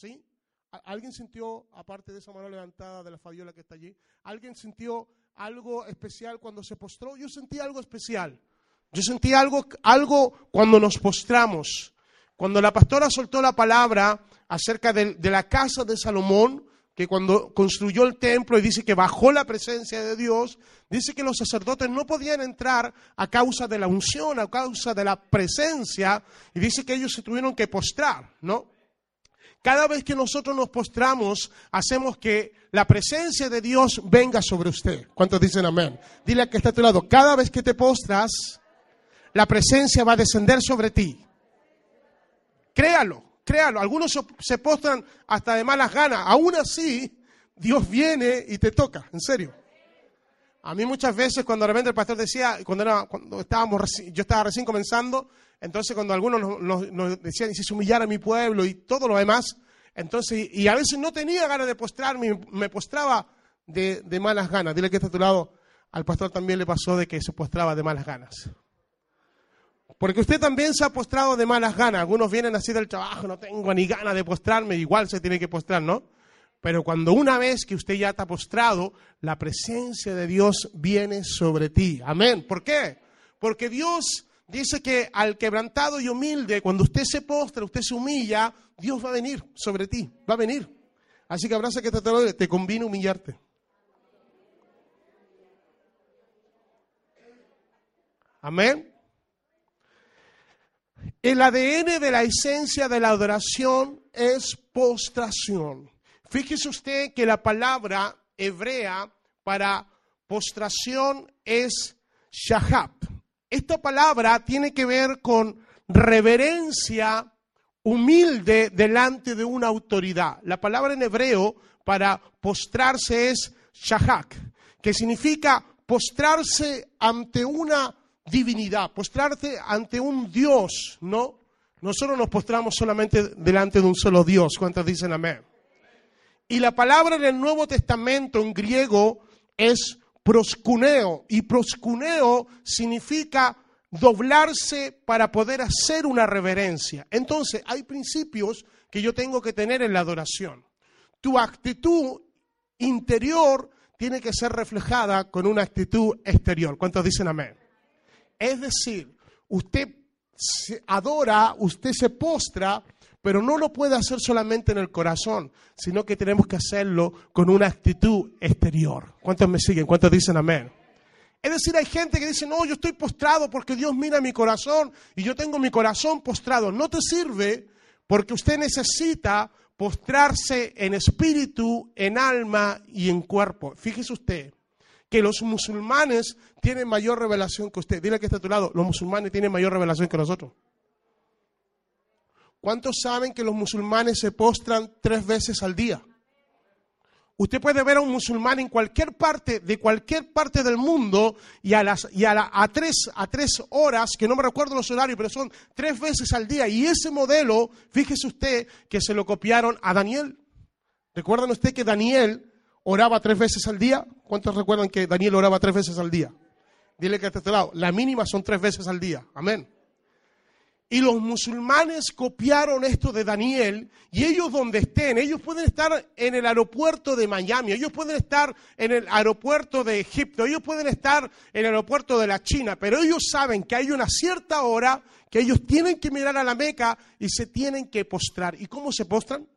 ¿Sí? ¿Alguien sintió, aparte de esa mano levantada de la Fabiola que está allí, alguien sintió algo especial cuando se postró? Yo sentí algo especial. Yo sentí algo cuando nos postramos. Cuando la pastora soltó la palabra acerca de la casa de Salomón, que cuando construyó el templo y dice que bajó la presencia de Dios, dice que los sacerdotes no podían entrar a causa de la unción, a causa de la presencia, y dice que ellos se tuvieron que postrar, ¿no? Cada vez que nosotros nos postramos, hacemos que la presencia de Dios venga sobre usted. ¿Cuántos dicen amén? Dile al que está a tu lado, cada vez que te postras, la presencia va a descender sobre ti. Créalo. Algunos se postran hasta de malas ganas. Aún así, Dios viene y te toca, en serio. A mí muchas veces cuando de repente el pastor decía, yo estaba recién comenzando, entonces cuando algunos nos decían, y se humillara a mi pueblo y todo lo demás, entonces, y a veces no tenía ganas de postrarme, me postraba de malas ganas. Dile que está a tu lado, al pastor también le pasó de que se postraba de malas ganas. Porque usted también se ha postrado de malas ganas. Algunos vienen así del trabajo, no tengo ni ganas de postrarme, igual se tiene que postrar, ¿no? Pero cuando una vez que usted ya está postrado, la presencia de Dios viene sobre ti. Amén. ¿Por qué? Porque Dios dice que al quebrantado y humilde, cuando usted se postra, usted se humilla, Dios va a venir sobre ti, va a venir. Así que abraza que te conviene humillarte. Amén. El ADN de la esencia de la adoración es postración. Fíjese usted que la palabra hebrea para postración es shahab. Esta palabra tiene que ver con reverencia humilde delante de una autoridad. La palabra en hebreo para postrarse es shahak, que significa postrarse ante una divinidad, postrarte ante un Dios, ¿no? Nosotros nos postramos solamente delante de un solo Dios. ¿Cuántos dicen amén? Y la palabra en el Nuevo Testamento en griego es proskuneo, y proskuneo significa doblarse para poder hacer una reverencia. Entonces, hay principios que yo tengo que tener en la adoración. Tu actitud interior tiene que ser reflejada con una actitud exterior. ¿Cuántos dicen amén? Es decir, usted se adora, usted se postra, pero no lo puede hacer solamente en el corazón, sino que tenemos que hacerlo con una actitud exterior. ¿Cuántos me siguen? ¿Cuántos dicen amén? Es decir, hay gente que dice, no, yo estoy postrado porque Dios mira mi corazón y yo tengo mi corazón postrado. No te sirve porque usted necesita postrarse en espíritu, en alma y en cuerpo. Fíjese usted que los musulmanes tienen mayor revelación que usted. Dile que está a tu lado, los musulmanes tienen mayor revelación que nosotros. ¿Cuántos saben que los musulmanes se postran 3 veces al día? Usted puede ver a un musulmán en cualquier parte, de cualquier parte del mundo, y a 3 horas, que no me recuerdo los horarios, pero son 3 veces al día. Y ese modelo, fíjese usted que se lo copiaron a Daniel. ¿Recuerdan usted que Daniel oraba 3 veces al día? ¿Cuántos recuerdan que Daniel oraba 3 veces al día? Dile que a este lado, la mínima son 3 veces al día. Amén. Y los musulmanes copiaron esto de Daniel, y ellos donde estén, ellos pueden estar en el aeropuerto de Miami, ellos pueden estar en el aeropuerto de Egipto, ellos pueden estar en el aeropuerto de la China, pero ellos saben que hay una cierta hora que ellos tienen que mirar a la Meca y se tienen que postrar. ¿Y cómo se postran?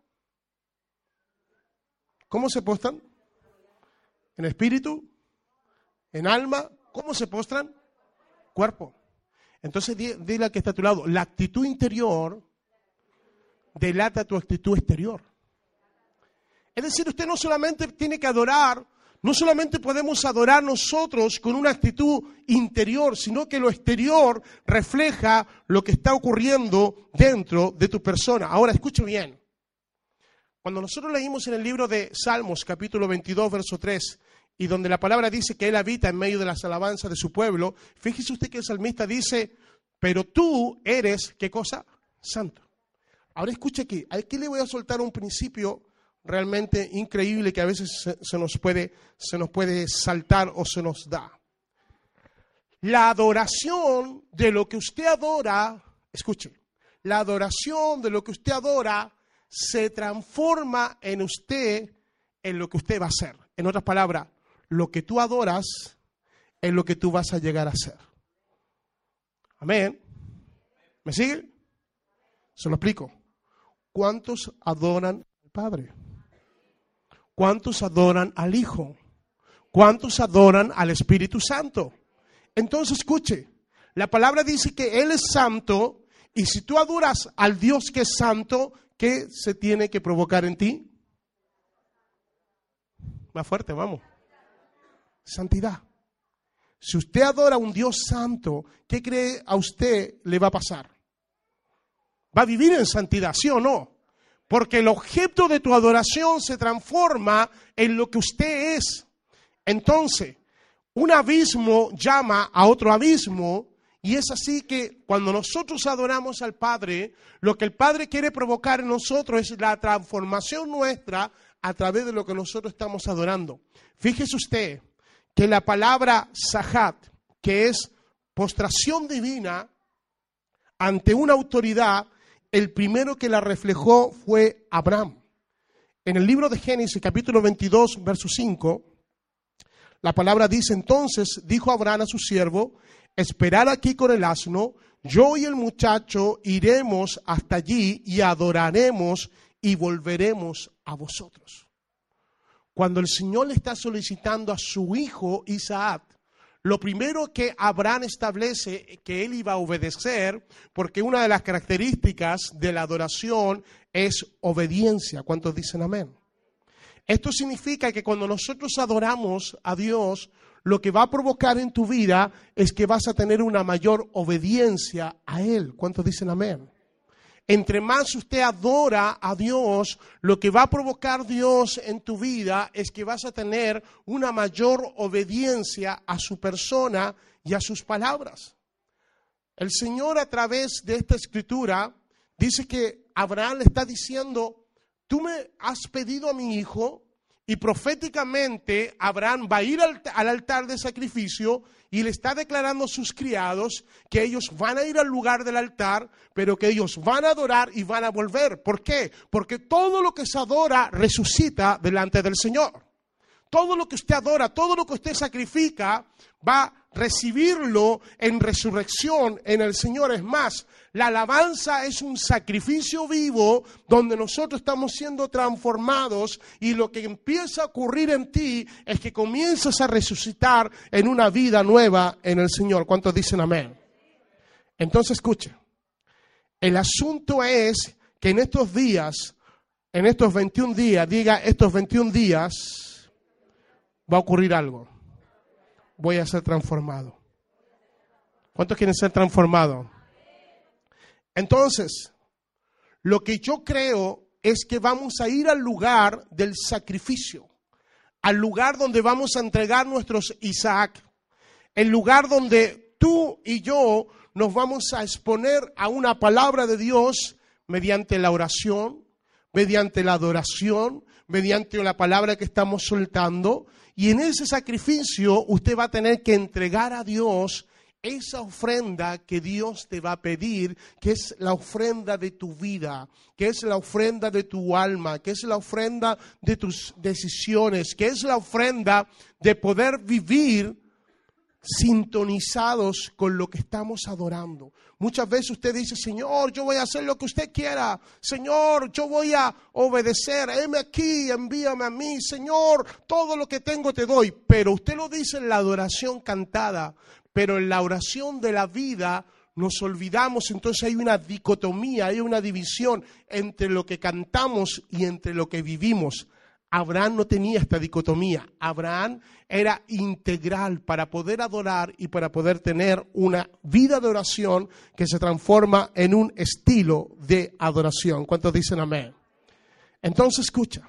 ¿Cómo se postran? ¿En espíritu? ¿En alma? ¿Cómo se postran? Cuerpo. Entonces dile al que está a tu lado, la actitud interior delata tu actitud exterior. Es decir, usted no solamente tiene que adorar, no solamente podemos adorar nosotros con una actitud interior, sino que lo exterior refleja lo que está ocurriendo dentro de tu persona. Ahora, escuche bien. Cuando nosotros leímos en el libro de Salmos, capítulo 22, verso 3, y donde la palabra dice que Él habita en medio de las alabanzas de su pueblo, fíjese usted que el salmista dice, pero tú eres, ¿qué cosa? Santo. Ahora escuche aquí le voy a soltar un principio realmente increíble que a veces se nos puede saltar o se nos da. La adoración de lo que usted adora, escuche, la adoración de lo que usted adora se transforma en usted, en lo que usted va a hacer. En otras palabras, lo que tú adoras es lo que tú vas a llegar a ser. Amén. ¿Me sigue? Se lo explico. ¿Cuántos adoran al Padre? ¿Cuántos adoran al Hijo? ¿Cuántos adoran al Espíritu Santo? Entonces, escuche, la palabra dice que Él es santo, y si tú adoras al Dios que es santo, ¿qué se tiene que provocar en ti? Más fuerte, vamos. Santidad. Si usted adora a un Dios santo, ¿qué cree a usted le va a pasar? Va a vivir en santidad, ¿sí o no? Porque el objeto de tu adoración se transforma en lo que usted es. Entonces, un abismo llama a otro abismo, y es así que cuando nosotros adoramos al Padre, lo que el Padre quiere provocar en nosotros es la transformación nuestra a través de lo que nosotros estamos adorando. Fíjese usted que la palabra Sahat, que es postración divina ante una autoridad, el primero que la reflejó fue Abraham. En el libro de Génesis, capítulo 22, verso 5, la palabra dice: entonces dijo Abraham a su siervo: esperad aquí con el asno, yo y el muchacho iremos hasta allí y adoraremos y volveremos a vosotros. Cuando el Señor le está solicitando a su hijo Isaac, lo primero que Abraham establece que él iba a obedecer, porque una de las características de la adoración es obediencia. ¿Cuántos dicen amén? Esto significa que cuando nosotros adoramos a Dios, lo que va a provocar en tu vida es que vas a tener una mayor obediencia a Él. ¿Cuántos dicen amén? Entre más usted adora a Dios, lo que va a provocar Dios en tu vida es que vas a tener una mayor obediencia a su persona y a sus palabras. El Señor, a través de esta escritura, dice que Abraham le está diciendo: tú me has pedido a mi hijo, y proféticamente Abraham va a ir al altar de sacrificio y le está declarando a sus criados que ellos van a ir al lugar del altar, pero que ellos van a adorar y van a volver. ¿Por qué? Porque todo lo que se adora resucita delante del Señor. Todo lo que usted adora, todo lo que usted sacrifica, va a recibirlo en resurrección en el Señor. Es más, la alabanza es un sacrificio vivo donde nosotros estamos siendo transformados, y lo que empieza a ocurrir en ti es que comienzas a resucitar en una vida nueva en el Señor. ¿Cuántos dicen amén? Entonces, escuche, el asunto es que en estos días, en estos 21 días, diga, estos 21 días va a ocurrir algo. Voy a ser transformado. ¿Cuántos quieren ser transformados? Entonces, lo que yo creo es que vamos a ir al lugar del sacrificio, al lugar donde vamos a entregar nuestros Isaac, el lugar donde tú y yo nos vamos a exponer a una palabra de Dios mediante la oración, mediante la adoración, mediante la palabra que estamos soltando. Y en ese sacrificio usted va a tener que entregar a Dios esa ofrenda que Dios te va a pedir, que es la ofrenda de tu vida, que es la ofrenda de tu alma, que es la ofrenda de tus decisiones, que es la ofrenda de poder vivir sintonizados con lo que estamos adorando. Muchas veces usted dice: Señor, yo voy a hacer lo que usted quiera. Señor, yo voy a obedecer. Heme aquí, envíame a mí. Señor, todo lo que tengo te doy. Pero usted lo dice en la adoración cantada, pero en la oración de la vida nos olvidamos. Entonces hay una dicotomía, hay una división entre lo que cantamos y entre lo que vivimos. Abraham no tenía esta dicotomía. Abraham era integral para poder adorar y para poder tener una vida de oración que se transforma en un estilo de adoración. ¿Cuántos dicen amén? Entonces, escucha.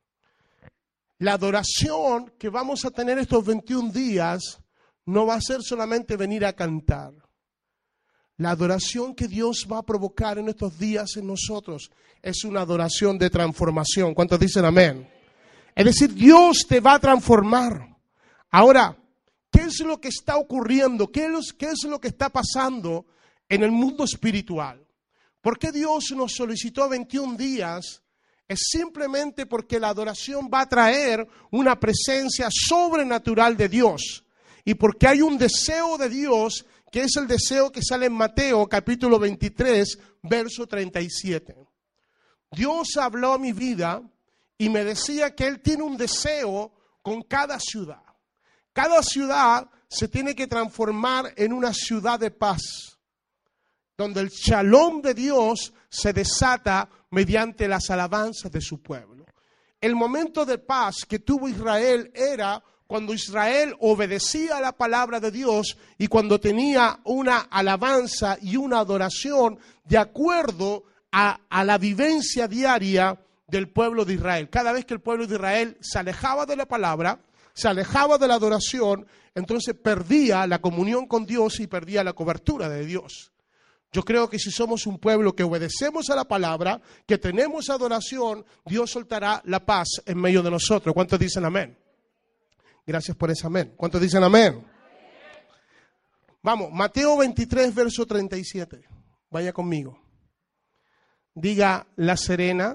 La adoración que vamos a tener estos 21 días no va a ser solamente venir a cantar. La adoración que Dios va a provocar en estos días en nosotros es una adoración de transformación. ¿Cuántos dicen amén? Es decir, Dios te va a transformar. Ahora, ¿qué es lo que está ocurriendo? ¿Qué es lo que está pasando en el mundo espiritual? ¿Por qué Dios nos solicitó 21 días es simplemente porque la adoración va a traer una presencia sobrenatural de Dios. Y porque hay un deseo de Dios, que es el deseo que sale en Mateo capítulo 23, verso 37. Dios habló a mi vida y me decía que Él tiene un deseo con cada ciudad. Cada ciudad se tiene que transformar en una ciudad de paz, donde el shalom de Dios se desata mediante las alabanzas de su pueblo. El momento de paz que tuvo Israel era cuando Israel obedecía a la palabra de Dios y cuando tenía una alabanza y una adoración de acuerdo a la vivencia diaria del pueblo de Israel. Cada vez que el pueblo de Israel se alejaba de la palabra, se alejaba de la adoración, entonces perdía la comunión con Dios y perdía la cobertura de Dios. Yo creo que si somos un pueblo que obedecemos a la palabra, que tenemos adoración, Dios soltará la paz en medio de nosotros. ¿Cuántos dicen amén? Gracias por ese amén. ¿Cuántos dicen amén? Vamos, Mateo 23, verso 37. Vaya conmigo. Diga, la serena,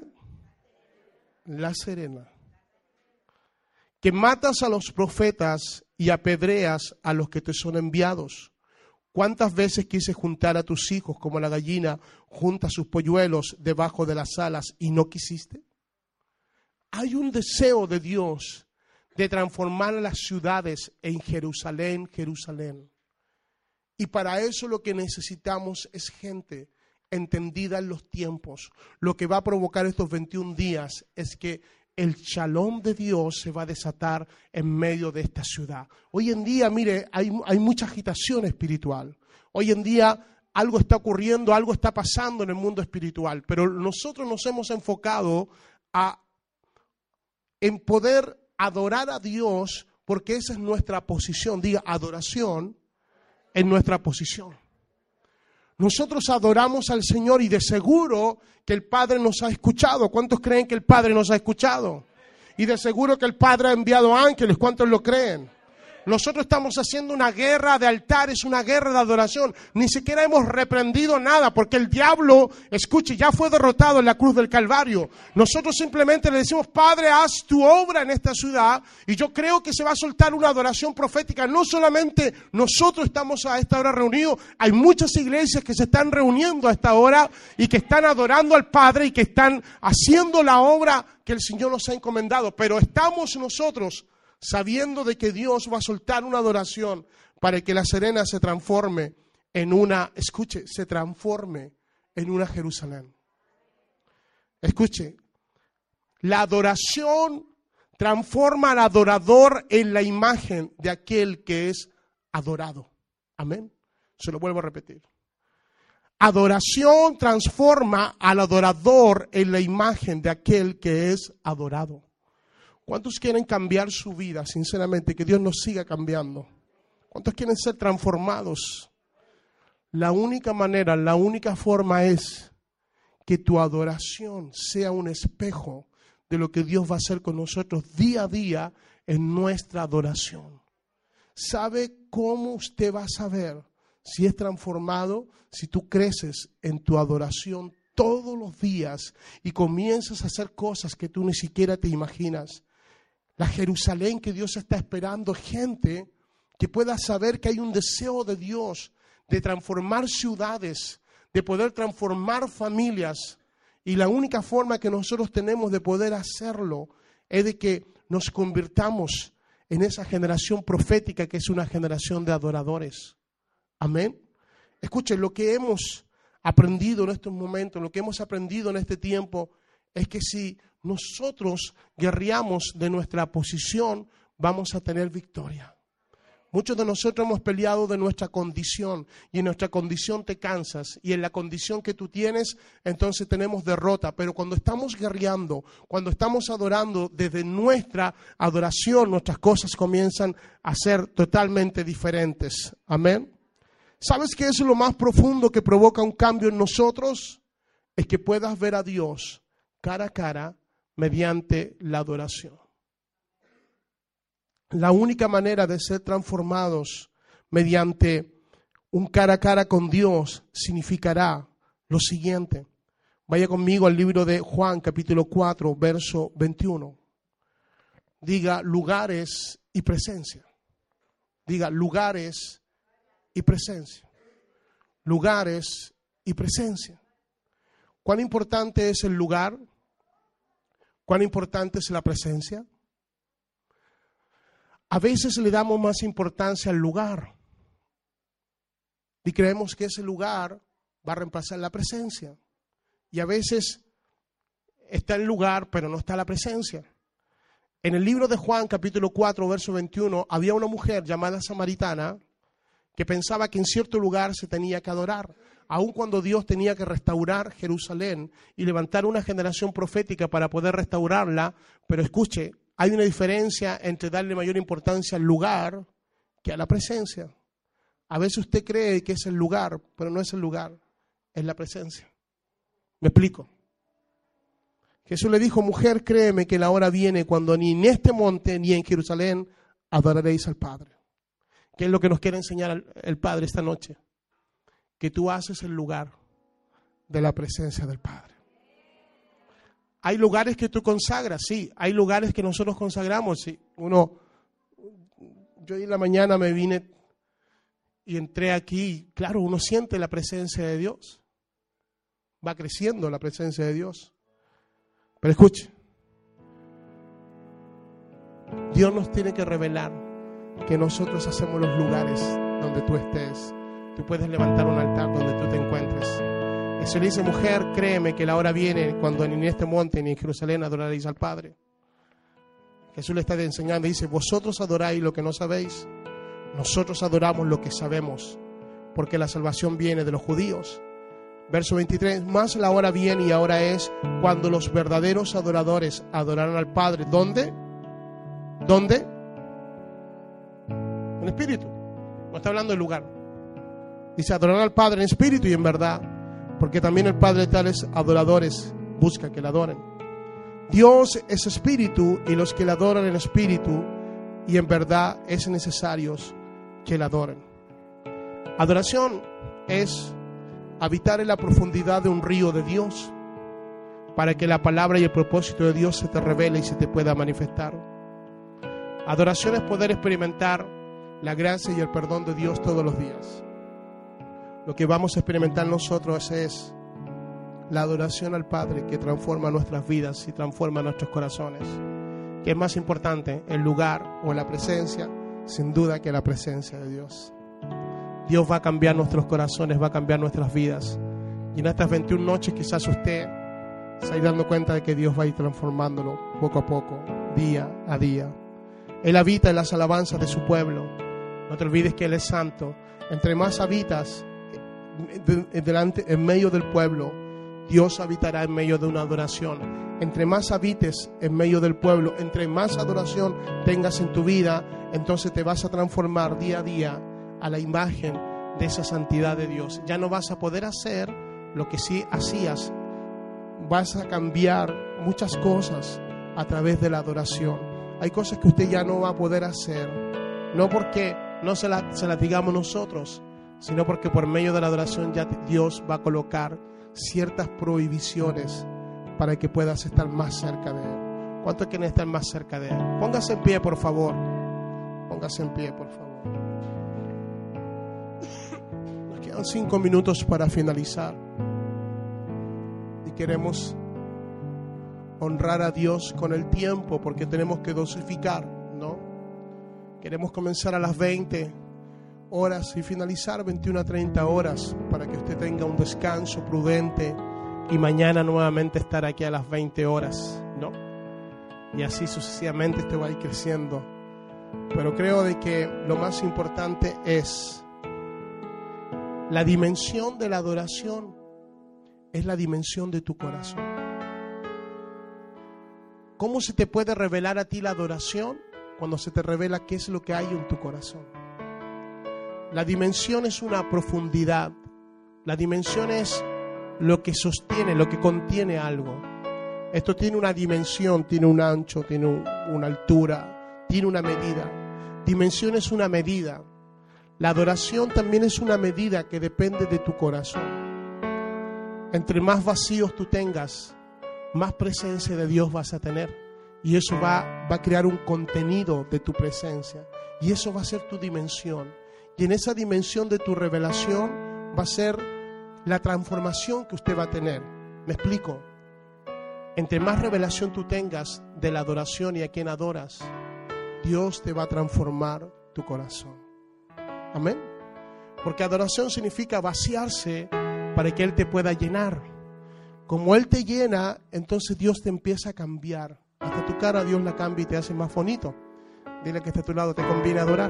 que matas a los profetas y apedreas a los que te son enviados. ¿Cuántas veces quise juntar a tus hijos como la gallina junta sus polluelos debajo de las alas y no quisiste? Hay un deseo de Dios de transformar las ciudades en Jerusalén, Jerusalén. Y para eso lo que necesitamos es gente entendida en los tiempos. Lo que va a provocar estos 21 días es que el shalom de Dios se va a desatar en medio de esta ciudad. Hoy en día, mire, hay mucha agitación espiritual. Hoy en día algo está ocurriendo, algo está pasando en el mundo espiritual. Pero nosotros nos hemos enfocado en poder adorar a Dios porque esa es nuestra posición. Diga, adoración es nuestra posición. Nosotros adoramos al Señor y de seguro que el Padre nos ha escuchado. ¿Cuántos creen que el Padre nos ha escuchado? Y de seguro que el Padre ha enviado ángeles. ¿Cuántos lo creen? Nosotros estamos haciendo una guerra de altares, una guerra de adoración. Ni siquiera hemos reprendido nada porque el diablo, escuche, ya fue derrotado en la cruz del Calvario. Nosotros simplemente le decimos, Padre, haz tu obra en esta ciudad. Y yo creo que se va a soltar una adoración profética. No solamente nosotros estamos a esta hora reunidos, hay muchas iglesias que se están reuniendo a esta hora y que están adorando al Padre y que están haciendo la obra que el Señor nos ha encomendado. Pero estamos nosotros sabiendo de que Dios va a soltar una adoración para que la Serena se transforme en una, escuche, se transforme en una Jerusalén. Escuche, la adoración transforma al adorador en la imagen de aquel que es adorado. Amén. Se lo vuelvo a repetir. Adoración transforma al adorador en la imagen de aquel que es adorado. ¿Cuántos quieren cambiar su vida, sinceramente, que Dios nos siga cambiando? ¿Cuántos quieren ser transformados? La única manera, la única forma es que tu adoración sea un espejo de lo que Dios va a hacer con nosotros día a día en nuestra adoración. ¿Sabe cómo usted va a saber si es transformado? Si tú creces en tu adoración todos los días y comienzas a hacer cosas que tú ni siquiera te imaginas. La Jerusalén que Dios está esperando, gente que pueda saber que hay un deseo de Dios de transformar ciudades, de poder transformar familias. Y la única forma que nosotros tenemos de poder hacerlo es de que nos convirtamos en esa generación profética que es una generación de adoradores. Amén. Escuchen, lo que hemos aprendido en estos momentos, lo que hemos aprendido en este tiempo, es que si nosotros guerreamos de nuestra posición, vamos a tener victoria. Muchos de nosotros hemos peleado de nuestra condición y en nuestra condición te cansas y en la condición que tú tienes, entonces tenemos derrota. Pero cuando estamos guerreando, cuando estamos adorando desde nuestra adoración, nuestras cosas comienzan a ser totalmente diferentes. Amén. ¿Sabes qué es lo más profundo que provoca un cambio en nosotros? Es que puedas ver a Dios cara a cara mediante la adoración. La única manera de ser transformados mediante un cara a cara con Dios significará lo siguiente. Vaya conmigo al libro de Juan, capítulo 4, verso 21. Diga lugares y presencia. Diga lugares y presencia. Lugares y presencia. ¿Cuán importante es el lugar? ¿Cuán importante es la presencia? A veces le damos más importancia al lugar y creemos que ese lugar va a reemplazar la presencia. Y a veces está el lugar, pero no está la presencia. En el libro de Juan, capítulo 4, verso 21, había una mujer llamada Samaritana que pensaba que en cierto lugar se tenía que adorar, aun cuando Dios tenía que restaurar Jerusalén y levantar una generación profética para poder restaurarla. Pero escuche, hay una diferencia entre darle mayor importancia al lugar que a la presencia. A veces usted cree que es el lugar, pero no es el lugar, es la presencia. ¿Me explico? Jesús le dijo, mujer, créeme que la hora viene cuando ni en este monte ni en Jerusalén adoraréis al Padre. ¿Qué es lo que nos quiere enseñar el Padre esta noche? Que tú haces el lugar de la presencia del Padre. Hay lugares que tú consagras, sí. Hay lugares que nosotros consagramos, sí. Yo hoy en la mañana me vine y entré aquí. Claro, uno siente la presencia de Dios. Va creciendo la presencia de Dios. Pero escuche, Dios nos tiene que revelar que nosotros hacemos los lugares donde tú estés. Tú puedes levantar un altar donde tú te encuentres. Eso le dice, mujer, créeme que la hora viene cuando ni en este monte ni en Jerusalén adoraréis al Padre. Jesús le está enseñando, dice, vosotros adoráis lo que no sabéis. Nosotros adoramos lo que sabemos, porque la salvación viene de los judíos. Verso 23, más la hora viene y ahora es cuando los verdaderos adoradores adorarán al Padre. ¿Dónde? ¿Dónde? En espíritu. No está hablando del lugar. Dice, adorarán al Padre en espíritu y en verdad, porque también el Padre de tales adoradores busca que le adoren. Dios es espíritu y los que le adoran en espíritu y en verdad es necesario que le adoren. Adoración es habitar en la profundidad de un río de Dios para que la palabra y el propósito de Dios se te revele y se te pueda manifestar. Adoración es poder experimentar la gracia y el perdón de Dios todos los días. Lo que vamos a experimentar nosotros es la adoración al Padre que transforma nuestras vidas y transforma nuestros corazones. ¿Qué es más importante, el lugar o la presencia? Sin duda que la presencia de Dios. Dios va a cambiar nuestros corazones, va a cambiar nuestras vidas. Y en estas 21 noches quizás usted se vaya dando cuenta de que Dios va a ir transformándolo poco a poco, día a día. Él habita en las alabanzas de su pueblo. No te olvides que Él es santo. Entre más habitas en medio del pueblo, Dios habitará en medio de una adoración. Entre más habites en medio del pueblo, entre más adoración tengas en tu vida, entonces te vas a transformar día a día a la imagen de esa santidad de Dios. Ya no vas a poder hacer lo que sí hacías. Vas a cambiar muchas cosas a través de la adoración. Hay cosas que usted ya no va a poder hacer, no porque no se las digamos nosotros, sino porque por medio de la adoración ya Dios va a colocar ciertas prohibiciones para que puedas estar más cerca de Él. ¿Cuántos quieren estar más cerca de Él? Póngase en pie, por favor. Póngase en pie, por favor. Nos quedan 5 minutos para finalizar. Y queremos honrar a Dios con el tiempo, porque tenemos que dosificar, ¿no? Queremos comenzar a las 20 horas y finalizar 21 a 30 horas para que usted tenga un descanso prudente y mañana nuevamente estar aquí a las 20 horas, ¿no? Y así sucesivamente usted va a ir creciendo. Pero creo de que lo más importante es la dimensión de la adoración, es la dimensión de tu corazón. ¿Cómo se te puede revelar a ti la adoración? Cuando se te revela qué es lo que hay en tu corazón. La dimensión es una profundidad. La dimensión es lo que sostiene, lo que contiene algo. Esto tiene una dimensión, tiene un ancho, tiene una altura, tiene una medida. Dimensión es una medida. La adoración también es una medida que depende de tu corazón. Entre más vacíos tú tengas, más presencia de Dios vas a tener. Y eso va a crear un contenido de tu presencia. Y eso va a ser tu dimensión. Y en esa dimensión de tu revelación va a ser la transformación que usted va a tener. ¿Me explico? Entre más revelación tú tengas de la adoración y a quien adoras, Dios te va a transformar tu corazón. Amén. Porque adoración significa vaciarse para que Él te pueda llenar. Como Él te llena, entonces Dios te empieza a cambiar. Hasta tu cara Dios la cambia y te hace más bonito. Dile que esté a tu lado, te conviene adorar.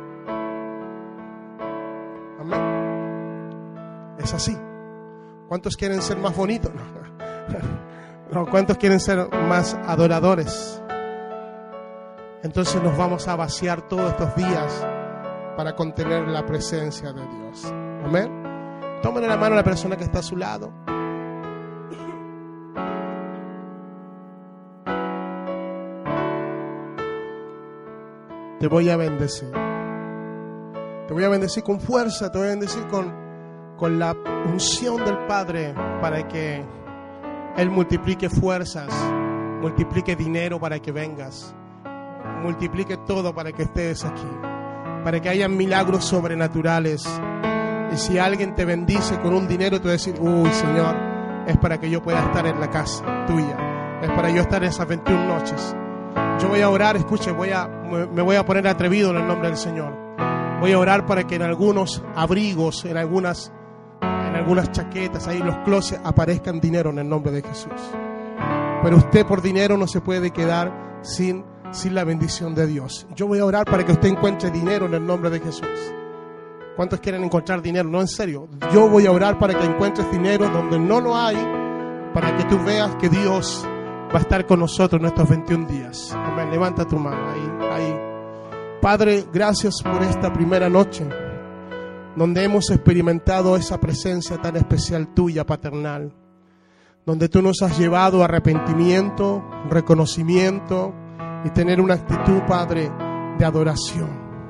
Amén. Es así. ¿Cuántos quieren ser más bonitos? No, ¿cuántos quieren ser más adoradores? Entonces nos vamos a vaciar todos estos días para contener la presencia de Dios. Amén. Tómale la mano a la persona que está a su lado. Te voy a bendecir. Te voy a bendecir con fuerza, te voy a bendecir con la unción del Padre para que Él multiplique fuerzas, multiplique dinero para que vengas, multiplique todo para que estés aquí, para que haya milagros sobrenaturales. Y si alguien te bendice con un dinero, te va a decir, uy Señor, es para que yo pueda estar en la casa tuya, es para yo estar esas 21 noches. Yo voy a orar, escuche, me voy a poner atrevido en el nombre del Señor. Voy a orar para que en algunos abrigos, en algunas chaquetas, ahí en los closets, aparezcan dinero en el nombre de Jesús. Pero usted por dinero no se puede quedar sin la bendición de Dios. Yo voy a orar para que usted encuentre dinero en el nombre de Jesús. ¿Cuántos quieren encontrar dinero? No, en serio. Yo voy a orar para que encuentres dinero donde no lo hay, para que tú veas que Dios va a estar con nosotros en estos 21 días. Amén. Levanta tu mano ahí. Padre, gracias por esta primera noche donde hemos experimentado esa presencia tan especial tuya, paternal, donde tú nos has llevado a arrepentimiento, reconocimiento y tener una actitud, Padre, de adoración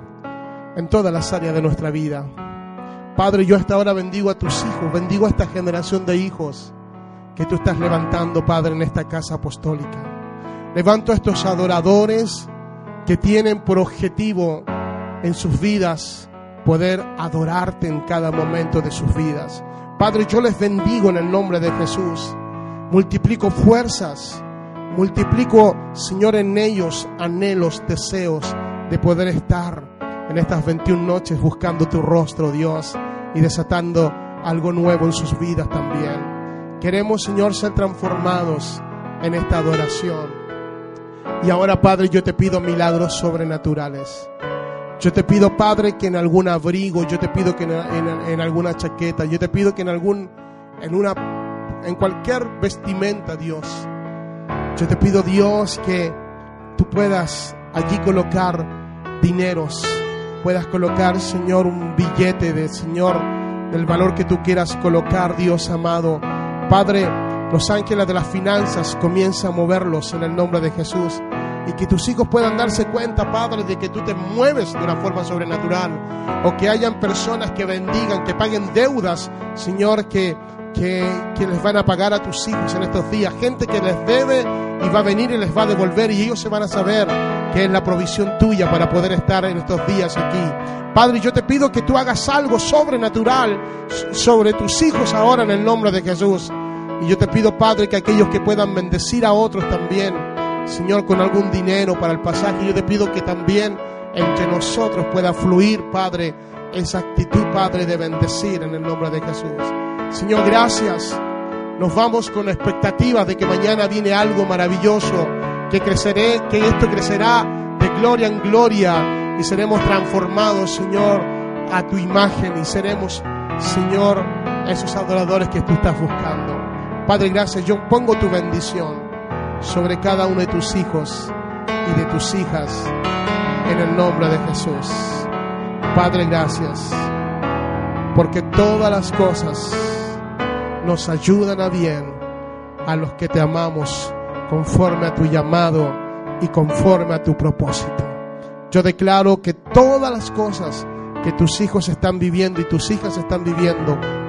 en todas las áreas de nuestra vida. Padre, yo hasta ahora bendigo a tus hijos, bendigo a esta generación de hijos que tú estás levantando, Padre, en esta casa apostólica. Levanto a estos adoradores que tienen por objetivo en sus vidas poder adorarte en cada momento de sus vidas. Padre, yo les bendigo en el nombre de Jesús. Multiplico fuerzas, multiplico, Señor, en ellos anhelos, deseos de poder estar en estas 21 noches buscando tu rostro, Dios, y desatando algo nuevo en sus vidas también. Queremos, Señor, ser transformados en esta adoración. Y ahora, Padre, yo te pido milagros sobrenaturales. Yo te pido, Padre, que en algún abrigo, yo te pido que en alguna chaqueta, yo te pido que en cualquier vestimenta, Dios. Yo te pido, Dios, que tú puedas allí colocar dineros, puedas colocar, Señor, un billete de, Señor, del valor que tú quieras colocar, Dios amado. Padre, los ángeles de las finanzas comienza a moverlos en el nombre de Jesús. Y que tus hijos puedan darse cuenta, Padre, de que tú te mueves de una forma sobrenatural. O que hayan personas que bendigan, que paguen deudas, Señor, que les van a pagar a tus hijos en estos días. Gente que les debe y va a venir y les va a devolver. Y ellos se van a saber que es la provisión tuya para poder estar en estos días aquí. Padre, yo te pido que tú hagas algo sobrenatural sobre tus hijos ahora en el nombre de Jesús. Y yo te pido, Padre, que aquellos que puedan bendecir a otros también, Señor, con algún dinero para el pasaje, yo te pido que también entre nosotros pueda fluir, Padre, esa actitud, Padre, de bendecir en el nombre de Jesús. Señor, gracias. Nos vamos con expectativas de que mañana viene algo maravilloso, que esto crecerá de gloria en gloria y seremos transformados, Señor, a tu imagen y seremos, Señor, esos adoradores que tú estás buscando. Padre, gracias. Yo pongo tu bendición sobre cada uno de tus hijos y de tus hijas en el nombre de Jesús. Padre, gracias, porque todas las cosas nos ayudan a bien a los que te amamos conforme a tu llamado y conforme a tu propósito. Yo declaro que todas las cosas que tus hijos están viviendo y tus hijas están viviendo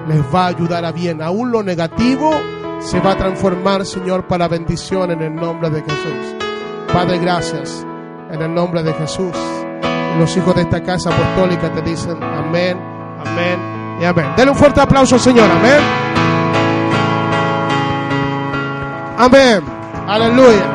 les va a ayudar a bien. Aún lo negativo se va a transformar, Señor, para bendición en el nombre de Jesús. Padre, gracias en el nombre de Jesús. Y los hijos de esta casa apostólica te dicen amén, amén y amén. Denle un fuerte aplauso al Señor, amén. Amén, aleluya.